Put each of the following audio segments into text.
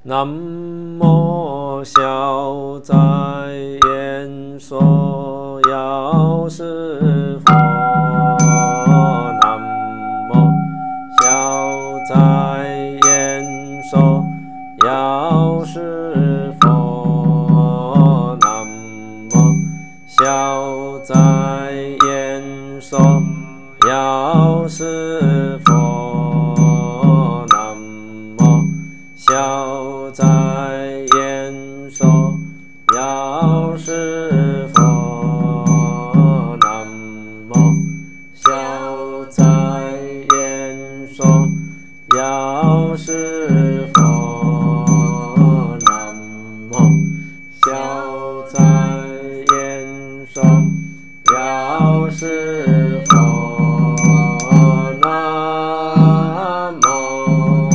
南无消灾延寿药师佛，南无消灾延寿药师佛，南无消灾延寿药师佛，南无消灾延寿药师佛，南无消灾延寿药师佛，南无消灾延寿药师佛，南无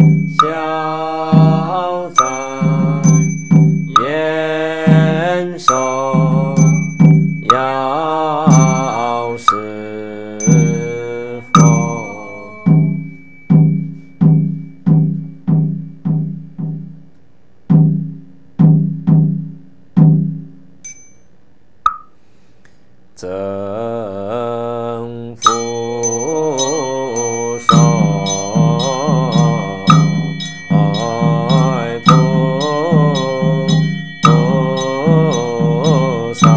消灾延寿药师佛。正福寿菩萨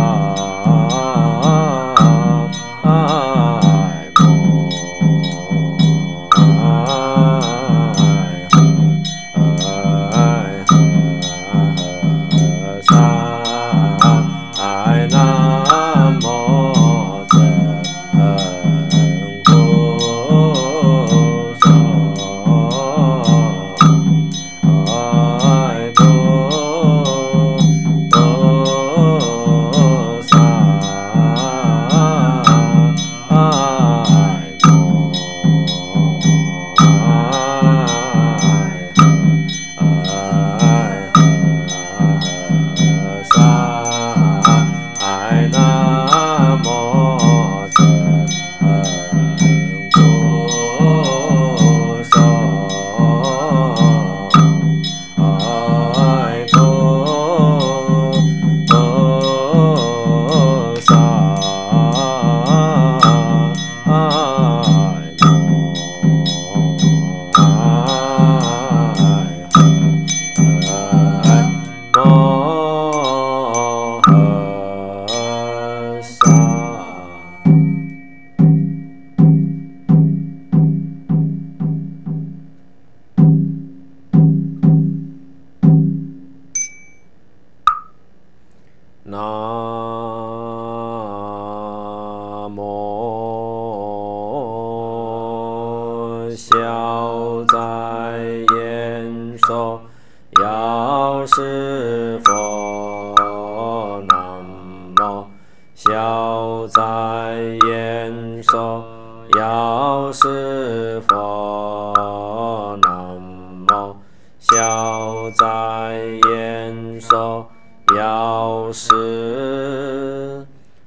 南无消灾延寿药师佛，南无消灾延寿药师佛，南无消灾延寿药师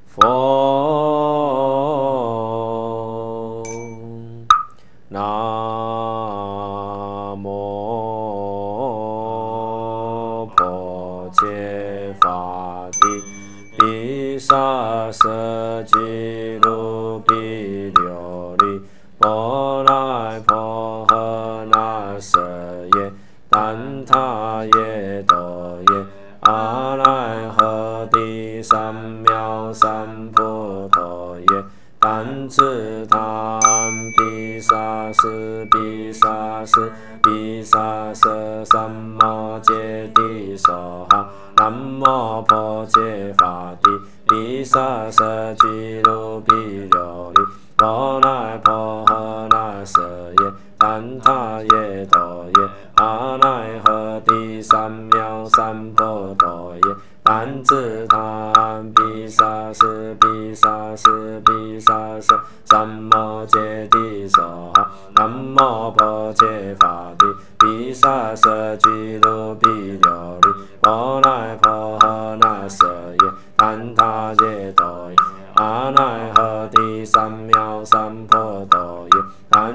佛，南无婆伽伐帝毗沙舍吉卢毗琉璃波那婆诃那舍耶怛他耶多耶阿赖诃帝三藐三菩提耶怛侄他毗沙士毗沙士毗沙舍三摩揭谛娑哈。南无婆伽伐帝毗沙舍吉卢毗琉璃波那婆诃那舍耶怛他耶多耶阿赖诃帝三藐三菩提耶怛侄他毗沙士毗沙士毗沙舍三摩揭谛娑哈。南无婆伽伐帝毗沙舍吉卢毗琉璃波那婆诃那舍耶怛他耶多耶阿赖诃帝三藐三菩提耶怛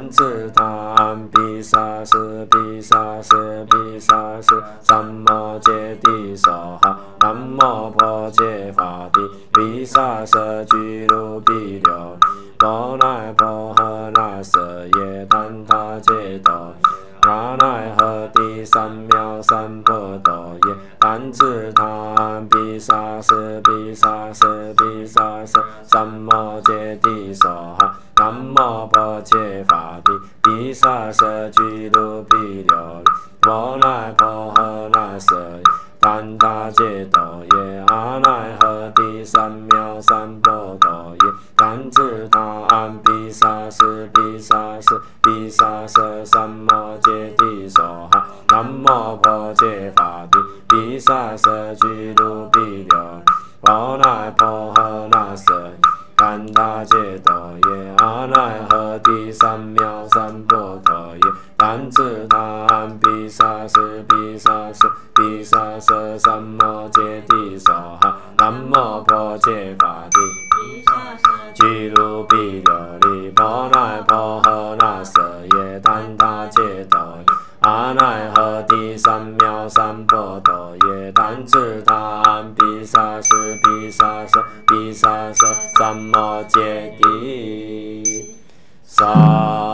单自他毗沙斯毗沙斯毗沙斯，三摩揭谛娑哈。南无婆揭伐帝，毗沙舍俱卢毗琉璃，摩那婆诃那舍耶怛他揭多。阿那呵帝三藐三菩提耶，单自他毗沙斯毗沙斯毗沙斯，三摩揭谛娑哈。南无婆揭伐帝，毗沙舍俱卢毗琉璃，摩那婆诃那舍耶怛他揭多耶。阿那呵帝三藐三菩提耶，单自他毗沙斯毗沙斯毗沙舍，三摩揭谛娑哈。南无婆揭伐帝，毗沙舍俱卢毗琉璃，摩那婆诃那舍耶怛他揭多耶。阿那呵帝三藐三菩提耶，单自他毗沙斯毗沙斯毗沙舍，三摩揭谛娑哈。南无婆揭伐帝，毗沙舍俱卢毗琉璃，摩那婆诃那舍耶怛他揭多耶。阿那呵帝三藐三菩提耶，单自他毗沙斯毗沙舍毗沙舍，三摩揭谛娑。